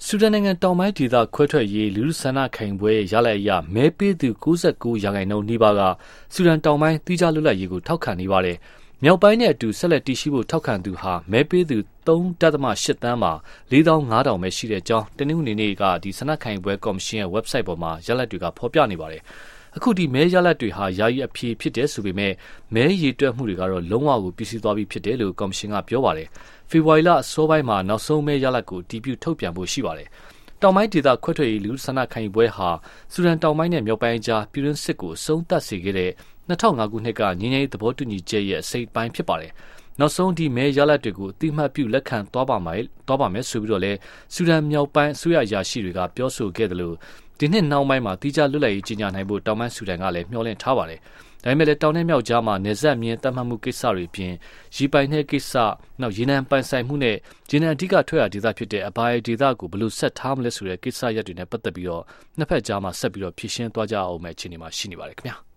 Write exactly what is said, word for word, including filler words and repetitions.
ဆူဒန်နိုင်ငံတောင်ပိုင်းဒေသခွဲထွက်ရေးလူထုဆန္ဒခံယူပွဲရဲ့ရလဒ်အရမဲပေးသူ၉၉ရာခိုင်နှုန်းနီးပါးကဆူဒန်တောင်ပိုင်းသီးခြားလွတ်လပ်ရေးကိုထောက်ခံနေပါတယ်။မြောက်ပိုင်းနဲ့အတူဆက်လက်တည်ရှိဖို့ထောက်ခံသူဟာမဲပေးသူ၃.၈ သန်းမှာ၄သောင်း၅ထောင်ပဲရှိတဲ့အကြောင်းတနင်္ဂနွေနေ့ကဒီဆန္ဒခံယူပွဲကော်မရှင်ရဲ့ website ပေါ်မှာရလဒ်တွေကဖော်ပြနေပါတယ်။အခုဒီမဲရလဒ်တွေဟာယာယီအဖြေဖြစ်တယ်ဆိုပေမဲ့မဲရေတွက်မှုတွေကတော့လုံးဝကိုပြည့်စည်သွားပြီဖြစ်တယ်လို့ကော်မရှင်ကပြောပါတယ်။ဖေဖော်ဝါရီလအစောပိုင်းမှာနောက်ဆုံးမဲရလဒ်ကိုအတည်ပြုထုတ်ပြန်ဖို့ရှိပါတယ်။တောင်ပိုင်းဒေသခွဲထွက်ရေးလူဆန္ဒခံယူပွဲဟာဆူဒန်တောင်ပိုင်းနဲ့မြောက်ပိုင်းကြားပြည်တွင်းစစ်ကိုအဆုံးသတ်စေခဲ့တဲ့၂၀၀၅ခုနှစ်ကငြိမ်းချမ်းရေးသဘောတူညီချက်ရဲ့အစိတ်ပိုင်းဖြစ်ပါတယ်။နောက်ဆုံးဒီမဲရလဒ်တွေကိုအတိမတ်ပြုလက်ခံသွားပါမယ်သွားပါမယ်ဆိုပြီးတော့လဲဆူဒန်မြောက်ပိုင်းအစိုးရအရာရှိတွေကပြောဆိုခဲ့တယ်လို့ဒီနှစ်နောက်ပိုင်းမှာတိကျလွတ်လပ်ရေးကြီးညာနိုင်ဖို့တောင်ပိုင်းဆူဒန်ကလည်းမျှော်လင့်ထားပါတယ်။ဒါပေမဲ့လည်းတောင်နဲ့မြောက်ကြားမှာနေဆက်မြင်းတတ်မှတ်မှုကိစ္စတွေပြင်ရီပိုင်တဲ့ကိစ္စနောက်ရေနံပိုင်ဆိုင်မှုနဲ့ရေနံအဓိကထွက်ရဒေသဖြစ်တဲ့အဘာဒေသကိုဘယ်လိုဆက်ထားမလဲဆိုတဲ့ကိစ္စရပ်တွေနဲ့ပတ်သက်ပြီးတော့နှစ်ဖက်ကြားမှာဆက်ပြီးတော့ဖြည့်ရှင်းသွားကြအောင်မယ့်အခြေအနေမှာရှိနေပါတယ်ခင်ဗျာ။